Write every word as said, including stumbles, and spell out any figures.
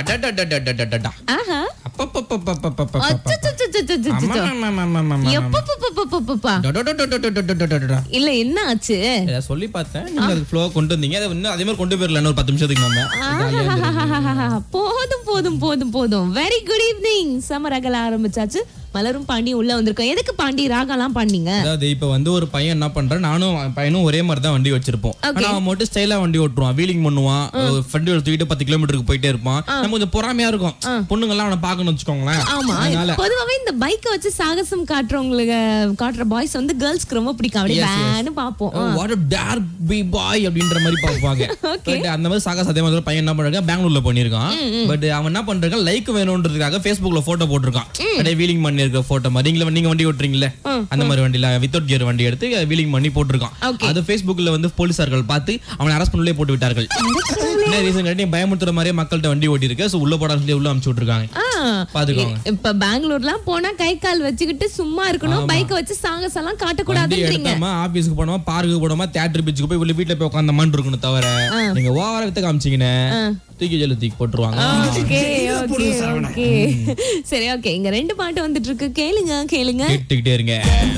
அடடடடடடடடா. ஆஹா. அப்பப்பப்பப்பப்பப்பப்பப்பப்ப. அச்சச்சச்சச்சச்சச்சச்ச. அம்மம்மம்மம்மம்மம்மம்ம. எப்பப்பப்பப்பப்பப்பா. டொடொடொடொடொடொடொடொடொடொட. இல்ல என்ன ஆச்சு? இதை சொல்லி பார்த்தேன், நீங்க அது flow கொண்டு வந்தீங்க. அதை இன்னும் அதே மாதிரி கொண்டு போயிடலாம் இன்னும் ஒரு பத்து நிமிஷத்துக்கு நம்ம. ஆஹாஹாஹாஹாஹா. போதும் போதும் போதும் போதும். Very good evening. சம்மர் ரகல ஆரம்பிச்சாச்சு. மலரும் பாண்டி உள்ள வந்திருக்கோம். எதுக்கு பாண்டி ராகலாம் பண்ணீங்க? அதாவது இப்ப வந்து ஒரு பையன் என்ன பண்றான், நானும் பையனும் ஒரே மாதிரி தான் வண்டி வச்சிருப்போம். ஆனா அவன் மட்டும் ஸ்டைலா வண்டி ஓட்டுவான், வீலிங் பண்ணுவான், வண்டி தூக்கிட்டு பத்து கிலோமீட்டருக்கு போயிட்டே இருப்பான். நம்ம கொஞ்சம் பொறாமையா இருக்கும், பொண்ணுங்க எல்லாம் அவனை பாக்கணும் வச்சுக்கோங்களேன். ஆமா, பொதுவாவே இந்த பைக்கை வச்சு சாகசம் காட்டுறவங்களுக்கு காட்டுற பாய்ஸ் வந்து கேர்ள்ஸ்க்கு ரொம்ப பிடிக்கும். அப்படியே வேன்னு பாப்போம். What a dare be boy அப்படின்ற மாதிரி பாப்பாங்க. பட் அந்த மாதிரி சாகச அதே மாதிரி பையன் என்ன பண்றாங்க, பெங்களூர்ல பண்ணிருக்கான். பட் அவன் என்ன பண்றான், லைக் வேணும்ன்றதுக்காக Facebookல போட்டோ போட்டிருக்கான். அப்படியே வீலிங் பண்ணி இருக்க போட்டோ மாதிரி. நீங்க நீங்க வண்டி ஓட்டுறீங்களே அந்த மாதிரி வண்டில வித்தவுட் கியர் வண்டி எடுத்து வீலிங் பண்ணி போட்டிருக்கான். அது Facebookல வந்து போலீசார்கள் பார்த்து அவனை அரெஸ்ட் பண்ணலே போட்டு விட்டார்கள். என்ன ரீசன் கேட்டீங்க, பயமுறுத்துற மாதிரியே மக்கள்கிட்ட வண்டி ஓட்டி இருக்கு, சோ உள்ள போடாம சொல்லி உள்ள அனுப்பிச்சு விட்டுருக்காங்க. பாத்துக்கோங்க. இப்ப பெங்களூர்லாம் போனா கை கால் வச்சுக்கிட்டு சும்மா இருக்கணும், பைக்க வச்சு சாகசம் எல்லாம் காட்டக்கூடாதுன்றீங்க. ஆபீஸ்க்கு போனோமா, பார்க்குக்கு போனோமா, தியேட்டர் பீச்சுக்கு போய் உள்ள வீட்ல போய் உட்கார்ந்த மாதிரி இருக்கணும். தவிர நீங்க ஓவரா வித்த காமிச்சீங்கன்னு தூக்கி ஜெயில தூக்கி போட்டுருவாங்க. Okay okay okay. சரி ஓகே, இங்க ரெண்டு பாட்டு வந்துட்டு இருக்கு, கேளுங்க கேளுங்க கேட்டுக்கிட்டே இருங்க.